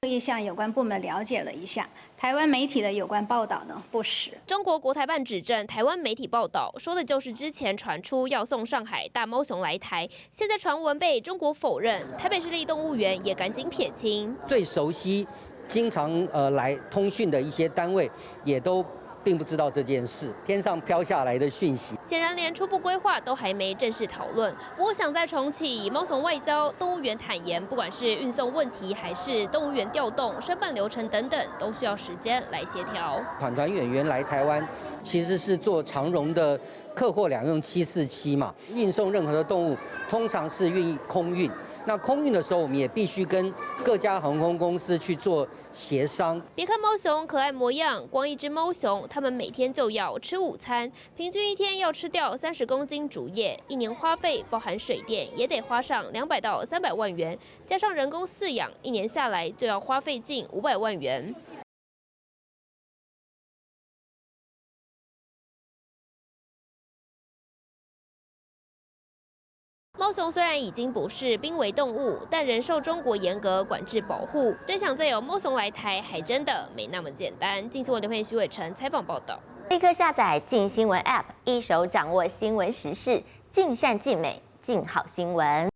会议向有关部门了解了一下，台湾媒体的有关报道呢不实。 中国国台办指证台湾媒体报道，说的就是之前传出要送上海大猫熊来台，现在传闻被中国否认，台北市立动物园也赶紧撇清。 最熟悉、经常来通讯的一些单位，也都并不知道这件事，天上飘下来的讯息。 显然连初步规划都还没正式讨论。不过想再重启猫熊外交，动物园坦言，不管是运送问题还是动物园调动、申办流程等等，都需要时间来协调。 团演员来台湾，其实是做长荣的客货两用747嘛，运送任何的动物，通常是运空运。那空运的时候，我们也必须跟各家航空公司去做协商。 别看猫熊可爱模样，光一只猫熊，它们每天就要吃午餐，平均一天要吃掉30公斤竹叶，一年花费包含水电也得花上200到300万元，加上人工饲养，一年下来就要花费近500万元。猫熊虽然已经不是濒危动物，但仍受中国严格管制保护。真想再有猫熊来台，还真的没那么简单。近期我刘佩徐伟成采访报道。 立刻下载镜新闻 App， 一手掌握新闻时事，尽善尽美，尽好新闻。